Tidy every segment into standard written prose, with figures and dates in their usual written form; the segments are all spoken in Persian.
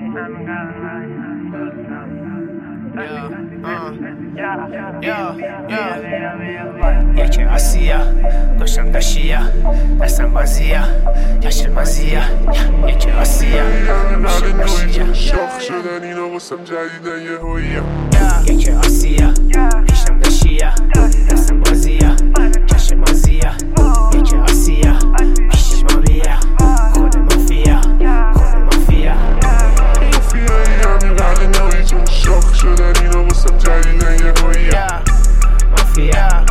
یکی آسیا گوشم داشیا دستم بازیا یاشر مازیا یکی آسیا گوشم داشیا شاخ شدن اینا واسم جدیدن یه هویه یکی آسیا پیشم داشیا دستم بازیا یاشر مازیا یکی آسیا پیش ما بیا خود مافیا مافیا ای همین قرد نوی چون شاخ شدن اینا واسم جدیدن یه هویه مافیا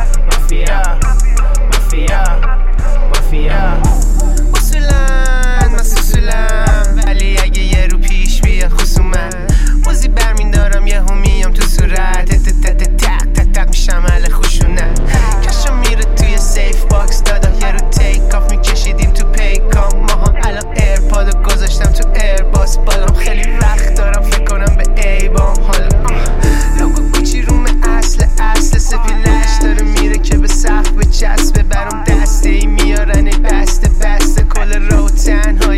اصولن ولی اگه یه رو پیش بیاد خصومت موزی برمین دارم یه همیم تو صورت تک میشم اهل خشونت کشم میره توی سیف باکس دادا یه رو تیک آف میکشیدیم تو پیکام ماها الان ایرپاد گذاشتم تو ایرباس بالام خیلی وقت دارم فکر کنم به ایبام حالا لوگو کوچی روم اصل سپیلش داره میره که به سقف چسبه برام دسته ای میارن بسته کل رو تنها